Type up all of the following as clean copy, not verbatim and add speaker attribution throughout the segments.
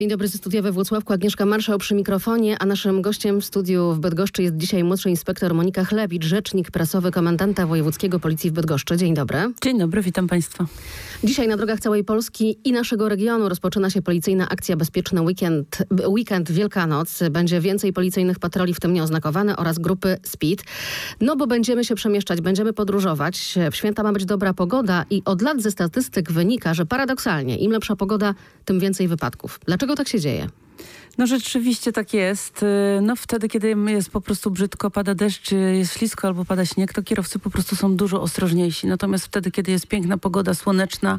Speaker 1: Dzień dobry, ze studia we Włocławku. Agnieszka Marszał przy mikrofonie, a naszym gościem w studiu w Bydgoszczy jest dzisiaj młodszy inspektor Monika Chlewicz, rzecznik prasowy komendanta wojewódzkiego Policji w Bydgoszczy. Dzień dobry.
Speaker 2: Dzień dobry, witam Państwa.
Speaker 1: Dzisiaj na drogach całej Polski i naszego regionu rozpoczyna się policyjna akcja Bezpieczny Weekend Wielkanoc. Będzie więcej policyjnych patroli, w tym nieoznakowane, oraz grupy SPID. No bo będziemy się przemieszczać, będziemy podróżować. W święta ma być dobra pogoda i od lat ze statystyk wynika, że paradoksalnie im lepsza pogoda, tym więcej wypadków. Dlaczego tak się dzieje?
Speaker 2: No rzeczywiście tak jest. No wtedy, kiedy jest po prostu brzydko, pada deszcz, jest ślisko albo pada śnieg, to kierowcy po prostu są dużo ostrożniejsi. Natomiast wtedy, kiedy jest piękna pogoda, słoneczna,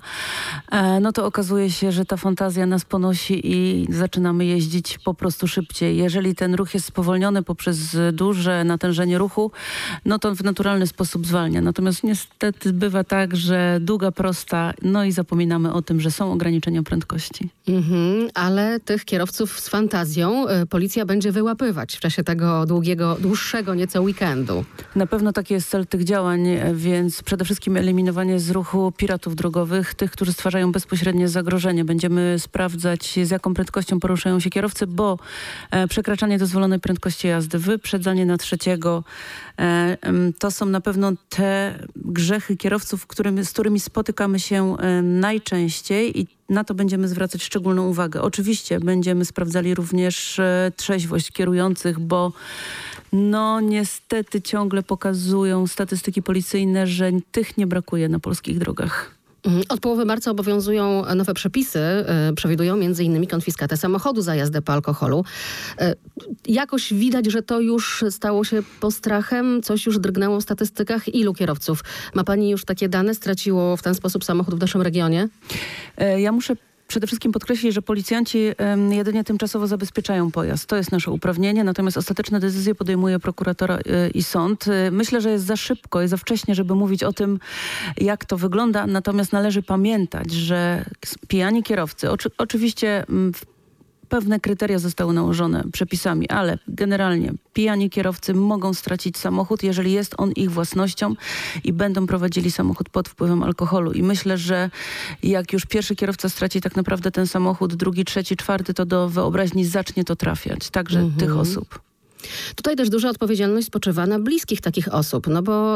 Speaker 2: no to okazuje się, że ta fantazja nas ponosi i zaczynamy jeździć po prostu szybciej. Jeżeli ten ruch jest spowolniony poprzez duże natężenie ruchu, no to w naturalny sposób zwalnia. Natomiast niestety bywa tak, że długa, prosta, no i zapominamy o tym, że są ograniczenia prędkości.
Speaker 1: Ale tych kierowców z fantazją policja będzie wyłapywać w czasie tego dłuższego nieco weekendu.
Speaker 2: Na pewno taki jest cel tych działań, więc przede wszystkim eliminowanie z ruchu piratów drogowych, tych, którzy stwarzają bezpośrednie zagrożenie. Będziemy sprawdzać, z jaką prędkością poruszają się kierowcy, bo przekraczanie dozwolonej prędkości jazdy, wyprzedzanie na trzeciego, to są na pewno te grzechy kierowców, z którymi spotykamy się najczęściej i na to będziemy zwracać szczególną uwagę. Oczywiście będziemy sprawdzali również trzeźwość kierujących, bo no niestety ciągle pokazują statystyki policyjne, że tych nie brakuje na polskich drogach.
Speaker 1: Od połowy marca obowiązują nowe przepisy. Przewidują m.in. konfiskatę samochodu za jazdę po alkoholu. Jakoś widać, że to już stało się postrachem. Coś już drgnęło w statystykach. Ilu kierowców? Ma pani już takie dane? Straciło w ten sposób samochód w naszym regionie?
Speaker 2: Ja muszę przede wszystkim podkreślić, że policjanci jedynie tymczasowo zabezpieczają pojazd. To jest nasze uprawnienie, natomiast ostateczne decyzje podejmuje prokuratora i sąd. Myślę, że jest za szybko i za wcześnie, żeby mówić o tym, jak to wygląda, natomiast należy pamiętać, że pijani kierowcy, oczywiście pewne kryteria zostały nałożone przepisami, ale generalnie pijani kierowcy mogą stracić samochód, jeżeli jest on ich własnością i będą prowadzili samochód pod wpływem alkoholu. I myślę, że jak już pierwszy kierowca straci tak naprawdę ten samochód, drugi, trzeci, czwarty, to do wyobraźni zacznie to trafiać. Także tych osób.
Speaker 1: Tutaj też duża odpowiedzialność spoczywa na bliskich takich osób, no bo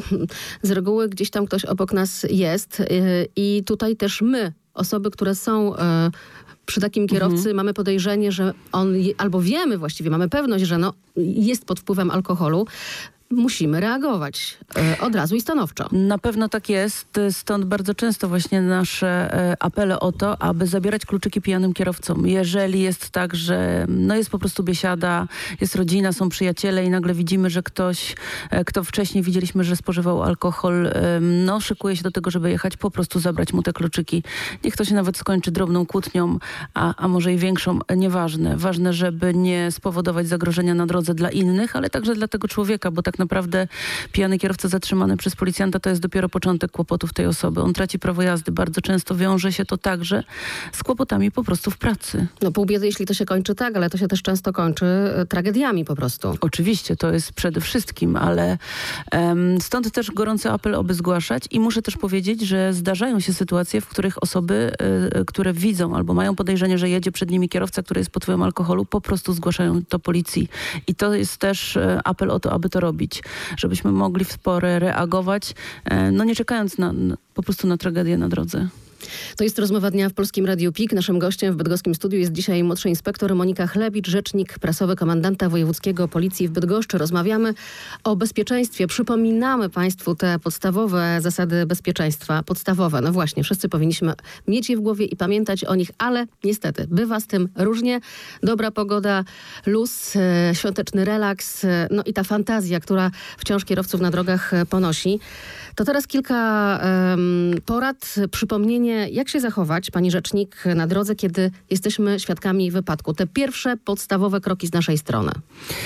Speaker 1: z reguły gdzieś tam ktoś obok nas jest i tutaj też my, osoby, które są przy takim kierowcy, mamy podejrzenie, że on, albo wiemy właściwie, mamy pewność, że jest pod wpływem alkoholu. Musimy reagować od razu i stanowczo.
Speaker 2: Na pewno tak jest. Stąd bardzo często właśnie nasze apele o to, aby zabierać kluczyki pijanym kierowcom. Jeżeli jest tak, że jest po prostu biesiada, jest rodzina, są przyjaciele i nagle widzimy, że ktoś, kto wcześniej widzieliśmy, że spożywał alkohol, szykuje się do tego, żeby jechać, po prostu zabrać mu te kluczyki. Niech to się nawet skończy drobną kłótnią, a może i większą, nieważne. Ważne, żeby nie spowodować zagrożenia na drodze dla innych, ale także dla tego człowieka, bo tak naprawdę pijany kierowca zatrzymany przez policjanta to jest dopiero początek kłopotów tej osoby. On traci prawo jazdy. Bardzo często wiąże się to także z kłopotami po prostu w pracy.
Speaker 1: Pół biedy, jeśli to się kończy tak, ale to się też często kończy tragediami po prostu.
Speaker 2: Oczywiście, to jest przede wszystkim, ale stąd też gorący apel, aby zgłaszać i muszę też powiedzieć, że zdarzają się sytuacje, w których osoby, które widzą albo mają podejrzenie, że jedzie przed nimi kierowca, który jest pod wpływem alkoholu, po prostu zgłaszają to policji. I to jest też apel o to, aby to robić, żebyśmy mogli w porę reagować, nie czekając po prostu na tragedię na drodze.
Speaker 1: To jest rozmowa dnia w Polskim Radiu PIK. Naszym gościem w bydgoskim studiu jest dzisiaj młodszy inspektor Monika Chlewicz, rzecznik prasowy komendanta wojewódzkiego Policji w Bydgoszczy. Rozmawiamy o bezpieczeństwie. Przypominamy Państwu te podstawowe zasady bezpieczeństwa. Podstawowe, no właśnie, wszyscy powinniśmy mieć je w głowie i pamiętać o nich, ale niestety bywa z tym różnie. Dobra pogoda, luz, świąteczny relaks, i ta fantazja, która wciąż kierowców na drogach ponosi. To teraz kilka porad, przypomnienie, jak się zachować, pani rzecznik, na drodze, kiedy jesteśmy świadkami wypadku. Te pierwsze podstawowe kroki z naszej strony.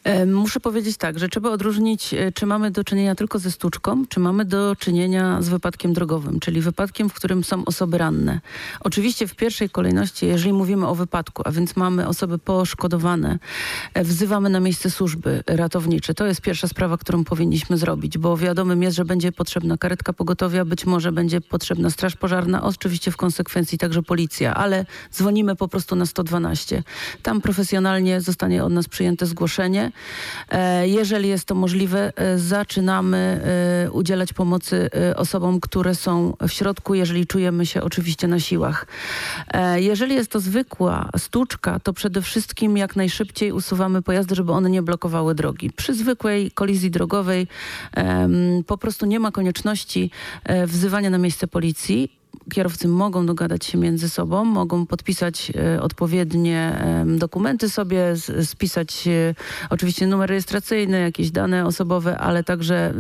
Speaker 2: Muszę powiedzieć tak, że trzeba odróżnić, czy mamy do czynienia tylko ze stłuczką, czy mamy do czynienia z wypadkiem drogowym, czyli wypadkiem, w którym są osoby ranne. Oczywiście w pierwszej kolejności, jeżeli mówimy o wypadku, a więc mamy osoby poszkodowane, wzywamy na miejsce służby ratownicze. To jest pierwsza sprawa, którą powinniśmy zrobić, bo wiadomym jest, że będzie potrzebna karetka pogotowia, być może będzie potrzebna straż pożarna, oczywiście w konsekwencji także policja, ale dzwonimy po prostu na 112. Tam profesjonalnie zostanie od nas przyjęte zgłoszenie. Jeżeli jest to możliwe, zaczynamy udzielać pomocy osobom, które są w środku, jeżeli czujemy się oczywiście na siłach. Jeżeli jest to zwykła stłuczka, to przede wszystkim jak najszybciej usuwamy pojazdy, żeby one nie blokowały drogi. Przy zwykłej kolizji drogowej po prostu nie ma konieczności wzywania na miejsce policji. Kierowcy mogą dogadać się między sobą, mogą podpisać odpowiednie dokumenty sobie, spisać oczywiście numer rejestracyjny, jakieś dane osobowe, ale także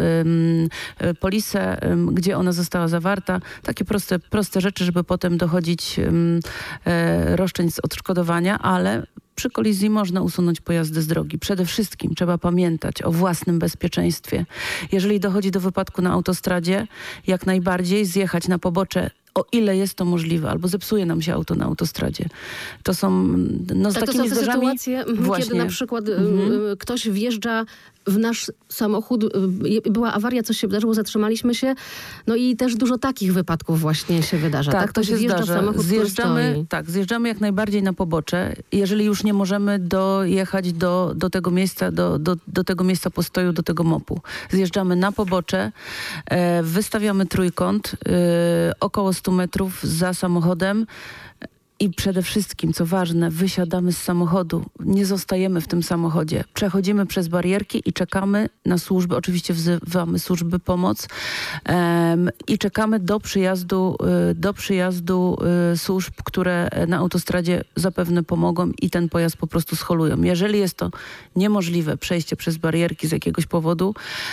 Speaker 2: polisę, gdzie ona została zawarta. Takie proste rzeczy, żeby potem dochodzić roszczeń z odszkodowania, ale przy kolizji można usunąć pojazdy z drogi. Przede wszystkim trzeba pamiętać o własnym bezpieczeństwie. Jeżeli dochodzi do wypadku na autostradzie, jak najbardziej zjechać na pobocze, o ile jest to możliwe, albo zepsuje nam się auto na autostradzie. To są z
Speaker 1: tak,
Speaker 2: takimi
Speaker 1: to są te
Speaker 2: zdarzami...
Speaker 1: sytuacje,
Speaker 2: Właśnie.
Speaker 1: kiedy na przykład ktoś wjeżdża w nasz samochód, była awaria, coś się wydarzyło, zatrzymaliśmy się, no i też dużo takich wypadków właśnie się wydarza.
Speaker 2: Tak, to się
Speaker 1: wjeżdża
Speaker 2: zdarza.
Speaker 1: w samochód,
Speaker 2: Zjeżdżamy jak najbardziej na pobocze. Jeżeli już nie możemy dojechać do tego miejsca, do tego miejsca postoju, do tego mopu. Zjeżdżamy na pobocze, wystawiamy trójkąt, około 100 metrów za samochodem. I przede wszystkim, co ważne, wysiadamy z samochodu. Nie zostajemy w tym samochodzie. Przechodzimy przez barierki i czekamy na służby. Oczywiście wzywamy służby pomoc i czekamy do przyjazdu służb, które na autostradzie zapewne pomogą i ten pojazd po prostu scholują. Jeżeli jest to niemożliwe, przejście przez barierki z jakiegoś powodu,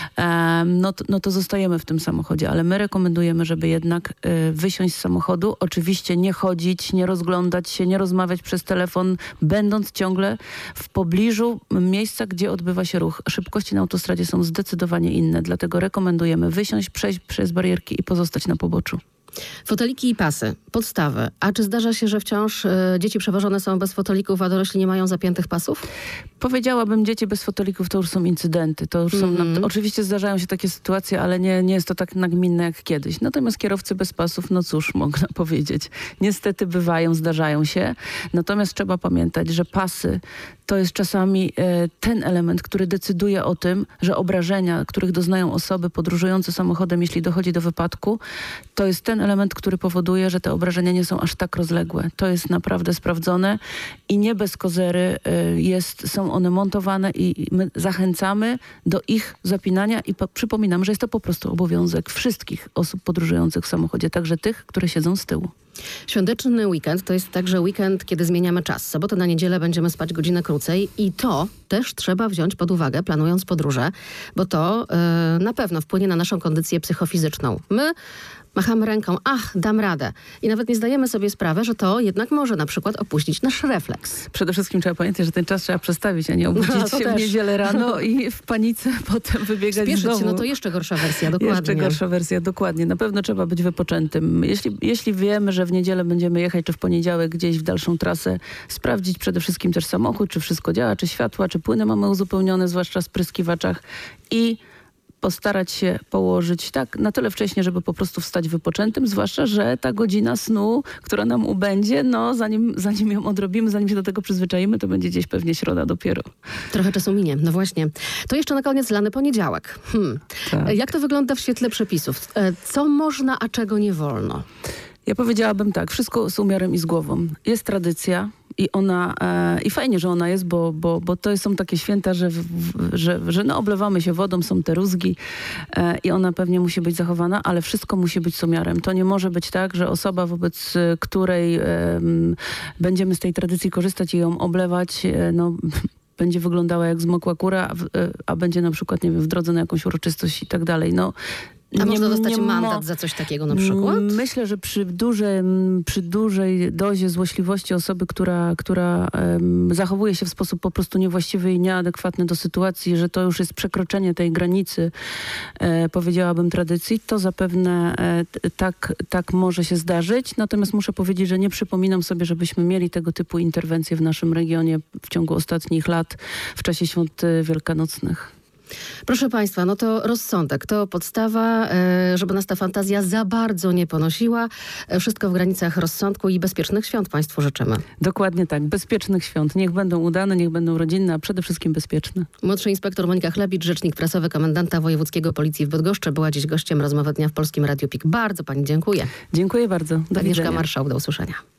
Speaker 2: no to zostajemy w tym samochodzie. Ale my rekomendujemy, żeby jednak wysiąść z samochodu. Oczywiście nie chodzić, nie rozglądać się, nie rozmawiać przez telefon, będąc ciągle w pobliżu miejsca, gdzie odbywa się ruch. Szybkości na autostradzie są zdecydowanie inne, dlatego rekomendujemy wysiąść, przejść przez barierki i pozostać na poboczu.
Speaker 1: Foteliki i pasy, podstawy. A czy zdarza się, że wciąż dzieci przewożone są bez fotelików, a dorośli nie mają zapiętych pasów?
Speaker 2: Powiedziałabym, dzieci bez fotelików to już są incydenty. To już są, oczywiście zdarzają się takie sytuacje, ale nie jest to tak nagminne jak kiedyś. Natomiast kierowcy bez pasów, no cóż, można powiedzieć. Niestety zdarzają się. Natomiast trzeba pamiętać, że pasy to jest czasami ten element, który decyduje o tym, że obrażenia, których doznają osoby podróżujące samochodem, jeśli dochodzi do wypadku, to jest ten element, który powoduje, że te obrażenia nie są aż tak rozległe. To jest naprawdę sprawdzone i nie bez kozery są one montowane i my zachęcamy do ich zapinania i przypominam, że jest to po prostu obowiązek wszystkich osób podróżujących w samochodzie, także tych, które siedzą z tyłu.
Speaker 1: Świąteczny weekend to jest także weekend, kiedy zmieniamy czas. Sobotę na niedzielę będziemy spać godzinę krócej i to też trzeba wziąć pod uwagę, planując podróże, bo to na pewno wpłynie na naszą kondycję psychofizyczną. My machamy ręką, dam radę. I nawet nie zdajemy sobie sprawy, że to jednak może na przykład opóźnić nasz refleks.
Speaker 2: Przede wszystkim trzeba pamiętać, że ten czas trzeba przestawić, a nie obudzić się w niedzielę rano i w panice potem wybiegać z domu.
Speaker 1: No to jeszcze gorsza wersja, dokładnie.
Speaker 2: Jeszcze gorsza wersja, dokładnie. Na pewno trzeba być wypoczętym. Jeśli wiemy, że w niedzielę będziemy jechać, czy w poniedziałek gdzieś w dalszą trasę, sprawdzić przede wszystkim też samochód, czy wszystko działa, czy światła, czy płyny mamy uzupełnione, zwłaszcza w spryskiwaczach i postarać się położyć tak na tyle wcześnie, żeby po prostu wstać wypoczętym, zwłaszcza, że ta godzina snu, która nam ubędzie, no zanim ją odrobimy, zanim się do tego przyzwyczaimy, to będzie gdzieś pewnie środa dopiero.
Speaker 1: Trochę czasu minie, no właśnie. To jeszcze na koniec lany poniedziałek.
Speaker 2: Tak.
Speaker 1: Jak to wygląda w świetle przepisów? Co można, a czego nie wolno?
Speaker 2: Ja powiedziałabym tak, wszystko z umiarem i z głową. Jest tradycja i i fajnie, że ona jest, bo to są takie święta, że oblewamy się wodą, są te rózgi i ona pewnie musi być zachowana, ale wszystko musi być z umiarem. To nie może być tak, że osoba, wobec której będziemy z tej tradycji korzystać i ją oblewać, będzie wyglądała jak zmokła kura, a będzie na przykład, nie wiem, w drodze na jakąś uroczystość i tak dalej.
Speaker 1: A można dostać mandat za coś takiego na przykład?
Speaker 2: Myślę, że przy dużej dozie złośliwości osoby, która zachowuje się w sposób po prostu niewłaściwy i nieadekwatny do sytuacji, że to już jest przekroczenie tej granicy, powiedziałabym, tradycji, to zapewne tak może się zdarzyć. Natomiast muszę powiedzieć, że nie przypominam sobie, żebyśmy mieli tego typu interwencje w naszym regionie w ciągu ostatnich lat w czasie świąt wielkanocnych.
Speaker 1: Proszę Państwa, no to rozsądek, to podstawa, żeby nas ta fantazja za bardzo nie ponosiła. Wszystko w granicach rozsądku i bezpiecznych świąt Państwu życzymy.
Speaker 2: Dokładnie tak, bezpiecznych świąt. Niech będą udane, niech będą rodzinne, a przede wszystkim bezpieczne.
Speaker 1: Młodszy inspektor Monika Chlebicz, rzecznik prasowy komendanta wojewódzkiego Policji w Bydgoszczy, była dziś gościem Rozmowy Dnia w Polskim Radiu PIK. Bardzo Pani dziękuję.
Speaker 2: Dziękuję bardzo. Do
Speaker 1: Agnieszka
Speaker 2: widzenia.
Speaker 1: Marszałk, do usłyszenia.